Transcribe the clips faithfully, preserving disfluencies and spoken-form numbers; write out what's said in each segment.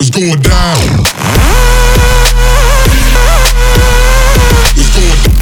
It's going down. It's going down.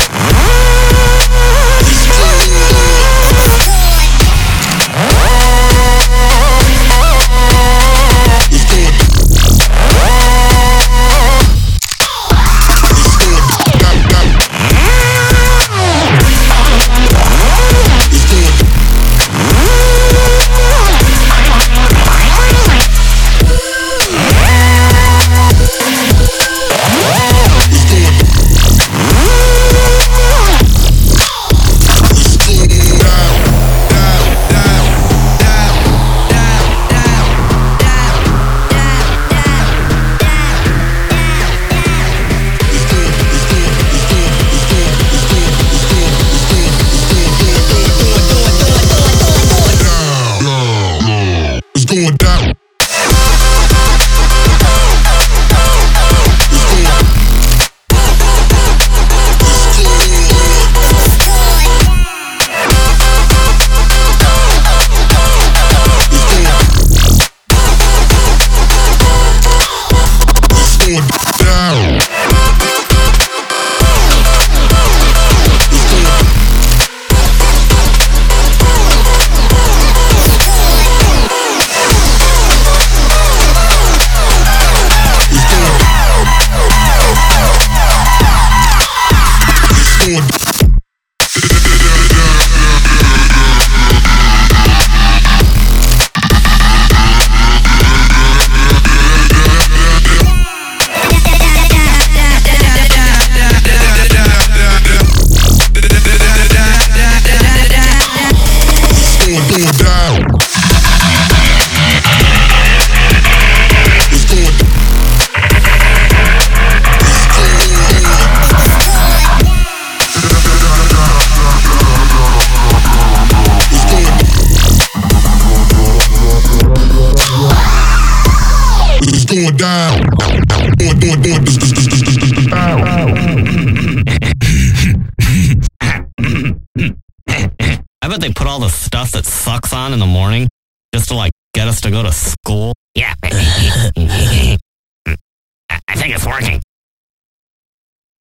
Going down. Going down. Going, going, going, I bet they put all the stuff that sucks on in the morning just to like get us to go to school. Yeah. I think it's working.